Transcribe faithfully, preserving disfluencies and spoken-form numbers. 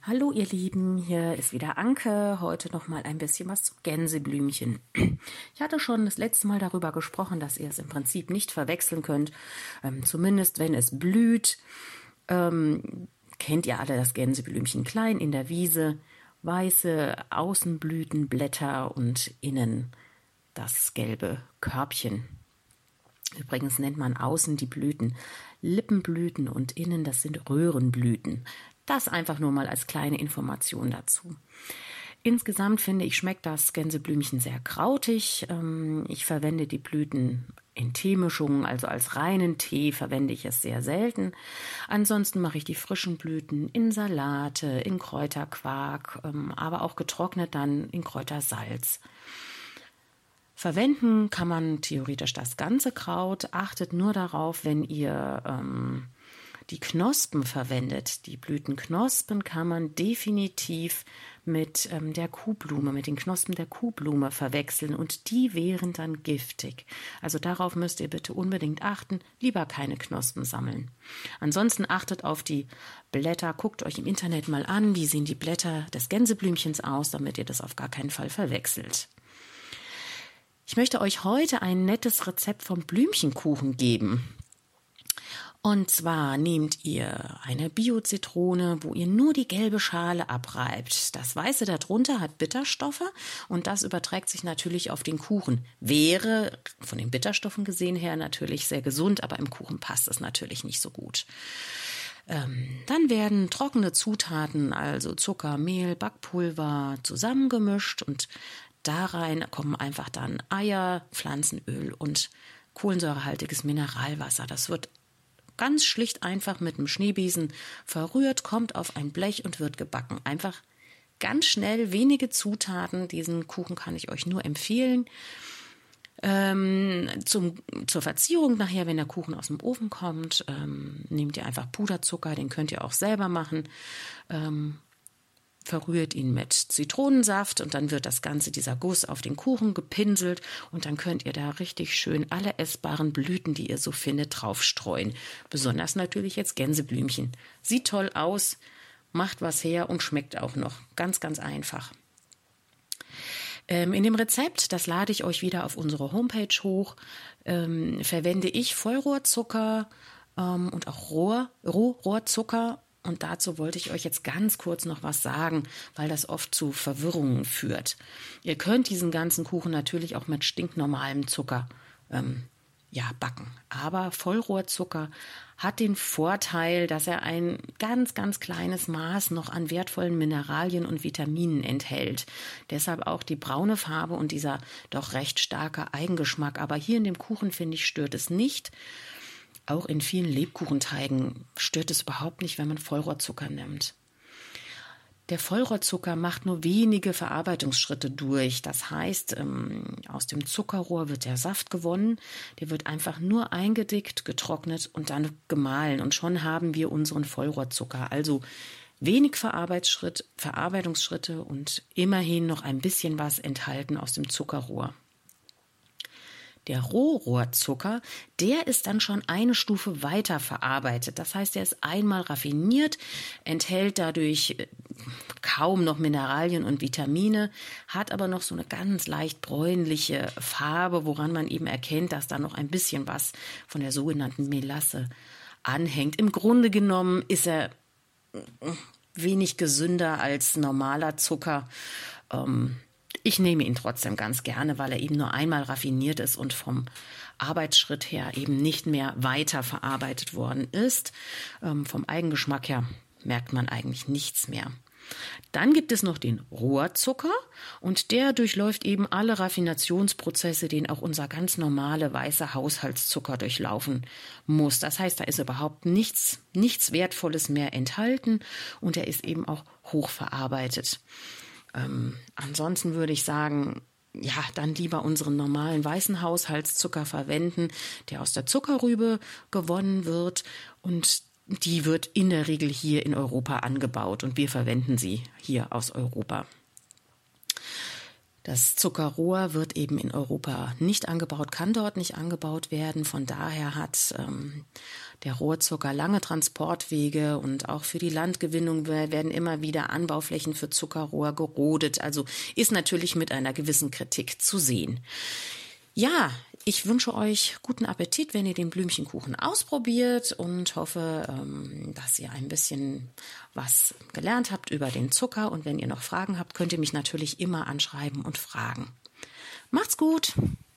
Hallo ihr Lieben, hier ist wieder Anke, heute noch mal ein bisschen was zu Gänseblümchen. Ich hatte schon das letzte Mal darüber gesprochen, dass ihr es im Prinzip nicht verwechseln könnt, ähm, zumindest wenn es blüht. Ähm, kennt ihr alle das Gänseblümchen klein in der Wiese, weiße Außenblütenblätter und innen das gelbe Körbchen. Übrigens nennt man außen die Blüten Lippenblüten und innen das sind Röhrenblüten. Das einfach nur mal als kleine Information dazu. Insgesamt finde ich, schmeckt das Gänseblümchen sehr krautig. Ich verwende die Blüten in Teemischungen, also als reinen Tee verwende ich es sehr selten. Ansonsten mache ich die frischen Blüten in Salate, in Kräuterquark, aber auch getrocknet dann in Kräutersalz. Verwenden kann man theoretisch das ganze Kraut. Achtet nur darauf, wenn ihr ähm, die Knospen verwendet. Die Blütenknospen kann man definitiv mit ähm, der Kuhblume, mit den Knospen der Kuhblume verwechseln und die wären dann giftig. Also darauf müsst ihr bitte unbedingt achten, lieber keine Knospen sammeln. Ansonsten achtet auf die Blätter, guckt euch im Internet mal an, wie sehen die Blätter des Gänseblümchens aus, damit ihr das auf gar keinen Fall verwechselt. Ich möchte euch heute ein nettes Rezept vom Blümchenkuchen geben. Und zwar nehmt ihr eine Bio-Zitrone, wo ihr nur die gelbe Schale abreibt. Das Weiße darunter hat Bitterstoffe und das überträgt sich natürlich auf den Kuchen. Wäre von den Bitterstoffen gesehen her natürlich sehr gesund, aber im Kuchen passt es natürlich nicht so gut. Ähm, dann werden trockene Zutaten, also Zucker, Mehl, Backpulver zusammengemischt und da rein kommen einfach dann Eier, Pflanzenöl und kohlensäurehaltiges Mineralwasser. Das wird ganz schlicht einfach mit einem Schneebesen verrührt, kommt auf ein Blech und wird gebacken. Einfach ganz schnell, wenige Zutaten. Diesen Kuchen kann ich euch nur empfehlen. Ähm, zum, zur Verzierung nachher, wenn der Kuchen aus dem Ofen kommt, ähm, nehmt ihr einfach Puderzucker, den könnt ihr auch selber machen. Ähm, Verrührt ihn mit Zitronensaft und dann wird das Ganze, dieser Guss, auf den Kuchen gepinselt und dann könnt ihr da richtig schön alle essbaren Blüten, die ihr so findet, draufstreuen. Besonders natürlich jetzt Gänseblümchen. Sieht toll aus, macht was her und schmeckt auch noch. Ganz, ganz einfach. Ähm, in dem Rezept, das lade ich euch wieder auf unsere Homepage hoch, ähm, verwende ich Vollrohrzucker ähm, und auch Rohr, Rohrohrzucker. Und dazu wollte ich euch jetzt ganz kurz noch was sagen, weil das oft zu Verwirrungen führt. Ihr könnt diesen ganzen Kuchen natürlich auch mit stinknormalem Zucker ähm, ja, backen. Aber Vollrohrzucker hat den Vorteil, dass er ein ganz, ganz kleines Maß noch an wertvollen Mineralien und Vitaminen enthält. Deshalb auch die braune Farbe und dieser doch recht starke Eigengeschmack. Aber hier in dem Kuchen, finde ich, stört es nicht. Auch in vielen Lebkuchenteigen stört es überhaupt nicht, wenn man Vollrohrzucker nimmt. Der Vollrohrzucker macht nur wenige Verarbeitungsschritte durch. Das heißt, aus dem Zuckerrohr wird der Saft gewonnen. Der wird einfach nur eingedickt, getrocknet und dann gemahlen. Und schon haben wir unseren Vollrohrzucker. Also wenig Verarbeitungsschritt, Verarbeitungsschritte und immerhin noch ein bisschen was enthalten aus dem Zuckerrohr. Der Rohrohrzucker, der ist dann schon eine Stufe weiter verarbeitet. Das heißt, er ist einmal raffiniert, enthält dadurch kaum noch Mineralien und Vitamine, hat aber noch so eine ganz leicht bräunliche Farbe, woran man eben erkennt, dass da noch ein bisschen was von der sogenannten Melasse anhängt. Im Grunde genommen ist er wenig gesünder als normaler Zucker. Ähm, Ich nehme ihn trotzdem ganz gerne, weil er eben nur einmal raffiniert ist und vom Arbeitsschritt her eben nicht mehr weiter verarbeitet worden ist. Ähm, vom Eigengeschmack her merkt man eigentlich nichts mehr. Dann gibt es noch den Rohrzucker und der durchläuft eben alle Raffinationsprozesse, den auch unser ganz normale weißer Haushaltszucker durchlaufen muss. Das heißt, da ist überhaupt nichts, nichts Wertvolles mehr enthalten und er ist eben auch hochverarbeitet. Ähm, ansonsten würde ich sagen, ja, dann lieber unseren normalen weißen Haushaltszucker verwenden, der aus der Zuckerrübe gewonnen wird und die wird in der Regel hier in Europa angebaut und wir verwenden sie hier aus Europa. Das Zuckerrohr wird eben in Europa nicht angebaut, kann dort nicht angebaut werden. Von daher hat ähm, der Rohrzucker lange Transportwege und auch für die Landgewinnung werden immer wieder Anbauflächen für Zuckerrohr gerodet. Also ist natürlich mit einer gewissen Kritik zu sehen. Ja, ich wünsche euch guten Appetit, wenn ihr den Blümchenkuchen ausprobiert und hoffe, dass ihr ein bisschen was gelernt habt über den Zucker. Und wenn ihr noch Fragen habt, könnt ihr mich natürlich immer anschreiben und fragen. Macht's gut!